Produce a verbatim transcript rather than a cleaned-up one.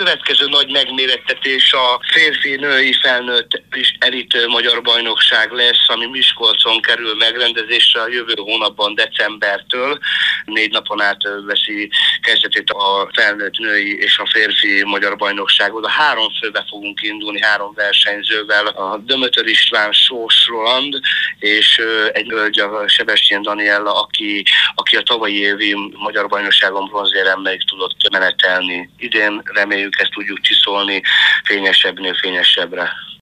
következő nagy megmérettetés a férfi-női felnőtt elit magyar bajnokság lesz, ami Miskolcon kerül megrendezésre a jövő hónapban decembertől. Négy napon át veszi kezdetét a felnőtt női és a férfi magyar bajnokság. Oda három főbe fogunk indulni, három versenyzővel. A Dömötör István, Sós Roland és egy hölgy, a Sebestyén Daniella, aki, aki a tavalyi évi magyar bajnokságon bronzéremmel tudott menetelni. Idén reméljük, ezt tudjuk csiszolni fényesebbnél fényesebbre.